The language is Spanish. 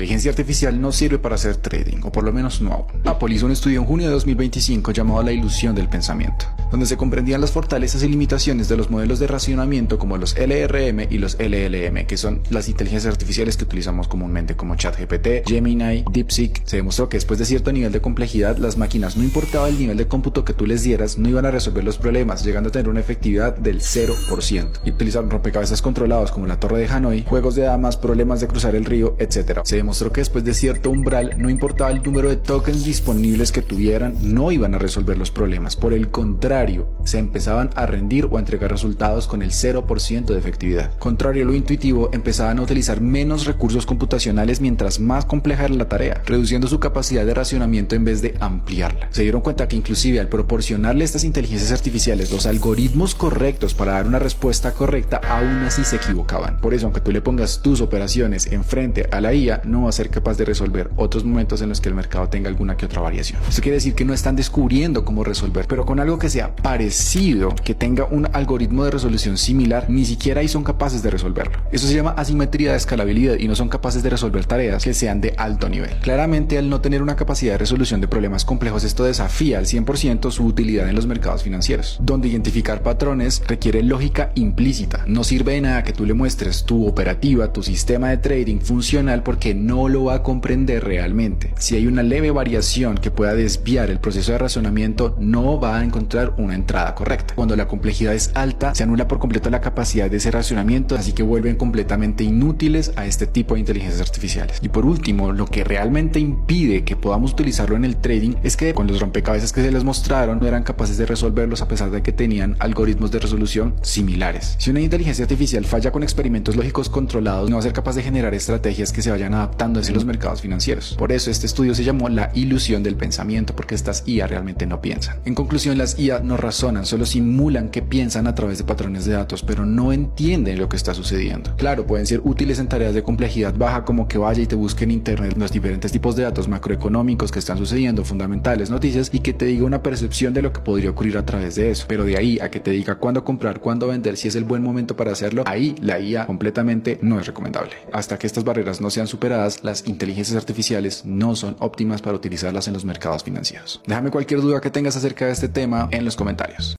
inteligencia artificial no sirve para hacer trading, o por lo menos no aún. Apple hizo un estudio en junio de 2025 llamado La ilusión del pensamiento, donde se comprendían las fortalezas y limitaciones de los modelos de racionamiento como los LRM y los LLM, que son las inteligencias artificiales que utilizamos comúnmente como ChatGPT, Gemini, DeepSeek. Se demostró que después de cierto nivel de complejidad, las máquinas, no importaba el nivel de cómputo que tú les dieras, no iban a resolver los problemas, llegando a tener una efectividad del 0%. Y utilizaron rompecabezas controlados como la Torre de Hanoi, juegos de damas, problemas de cruzar el río, etc. Se demostró que después de cierto umbral, no importaba el número de tokens disponibles que tuvieran, no iban a resolver los problemas. Por el contrario, se empezaban a rendir o a entregar resultados con el 0% de efectividad. Contrario a lo intuitivo, empezaban a utilizar menos recursos computacionales mientras más compleja era la tarea, reduciendo su capacidad de racionamiento en vez de ampliarla. Se dieron cuenta que inclusive al proporcionarle a estas inteligencias artificiales los algoritmos correctos para dar una respuesta correcta, aún así se equivocaban. Por eso, aunque tú le pongas tus operaciones enfrente a la IA, no va a ser capaz de resolver otros momentos en los que el mercado tenga alguna que otra variación. Esto quiere decir que no están descubriendo cómo resolver, pero con algo que sea parecido, que tenga un algoritmo de resolución similar, ni siquiera ahí son capaces de resolverlo. Eso se llama asimetría de escalabilidad y no son capaces de resolver tareas que sean de alto nivel. Claramente, al no tener una capacidad de resolución de problemas complejos, esto desafía al 100% su utilidad en los mercados financieros, donde identificar patrones requiere lógica implícita. No sirve de nada que tú le muestres tu operativa, tu sistema de trading funcional, porque no lo va a comprender realmente. Si hay una leve variación que pueda desviar el proceso de razonamiento, no va a encontrar una entrada correcta. Cuando la complejidad es alta, se anula por completo la capacidad de ese racionamiento, así que vuelven completamente inútiles a este tipo de inteligencias artificiales. Y por último, lo que realmente impide que podamos utilizarlo en el trading es que con los rompecabezas que se les mostraron no eran capaces de resolverlos a pesar de que tenían algoritmos de resolución similares. Si una inteligencia artificial falla con experimentos lógicos controlados, no va a ser capaz de generar estrategias que se vayan adaptando hacia los mercados financieros. Por eso este estudio se llamó La ilusión del pensamiento, porque estas IA realmente no piensan. En conclusión, las IA no razonan, solo simulan que piensan a través de patrones de datos, pero no entienden lo que está sucediendo. Claro, pueden ser útiles en tareas de complejidad baja, como que vaya y te busque en internet los diferentes tipos de datos macroeconómicos que están sucediendo, fundamentales, noticias, y que te diga una percepción de lo que podría ocurrir a través de eso. Pero de ahí a que te diga cuándo comprar, cuándo vender, si es el buen momento para hacerlo, ahí la IA completamente no es recomendable. Hasta que estas barreras no sean superadas, las inteligencias artificiales no son óptimas para utilizarlas en los mercados financieros. Déjame cualquier duda que tengas acerca de este tema en los comentarios.